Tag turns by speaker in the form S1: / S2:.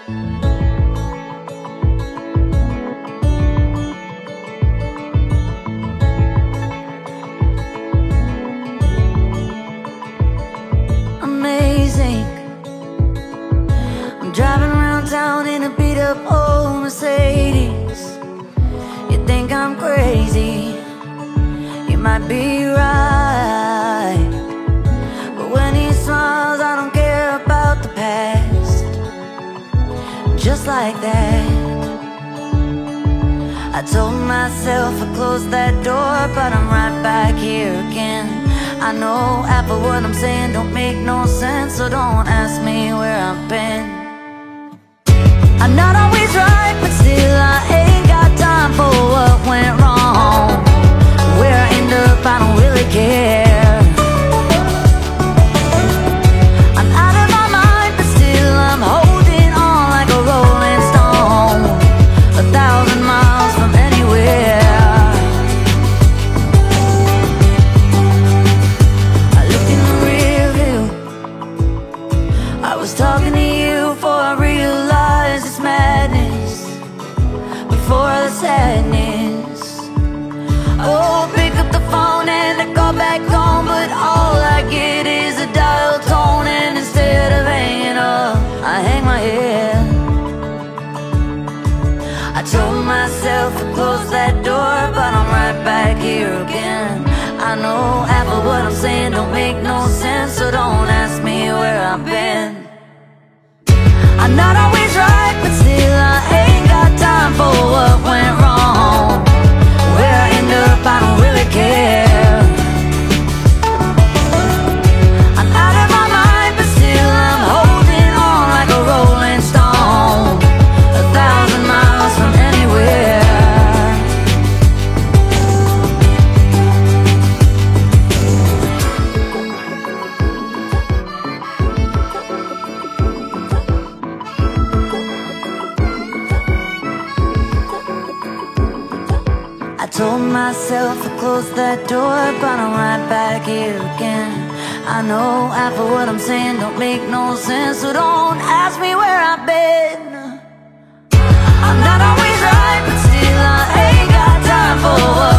S1: Amazing. I'm driving around town in a beat up old Mercedes. You think I'm crazy, you might be right, but when he smiles I don't care about the past. Just like that, I told myself I'd close that door, but I'm right back here again. I know half of what I'm saying don't make no sense, so don't ask me where I've been. I'm not always right, but still I ain't got time for what went wrong. Where I end up, I don't really care. I'm out of my mind, but still I'm holding on like a rolling stone, 1,000 miles from anywhere. I looked in the rear view, I was talking to you before I realized it's madness, before the sadness. Oh, pick up the phone and I call back home, but all I get is a dial tone, and instead of hanging up, I hang my head. I told myself to close that door, but I'm right back here again. I know half of what I'm saying don't make no sense, so don't ask me where I've been. I'm not always right, but still I ain't got time for what went wrong. Where I end up, I don't really care. I'm out of my mind, but still I'm holding on like a rolling stone, 1,000 miles from anywhere. I told myself to close that door, but I'm right back here again. I know half of what I'm saying don't make no sense, so don't ask me where I've been. I'm not always right, but still I ain't got time for what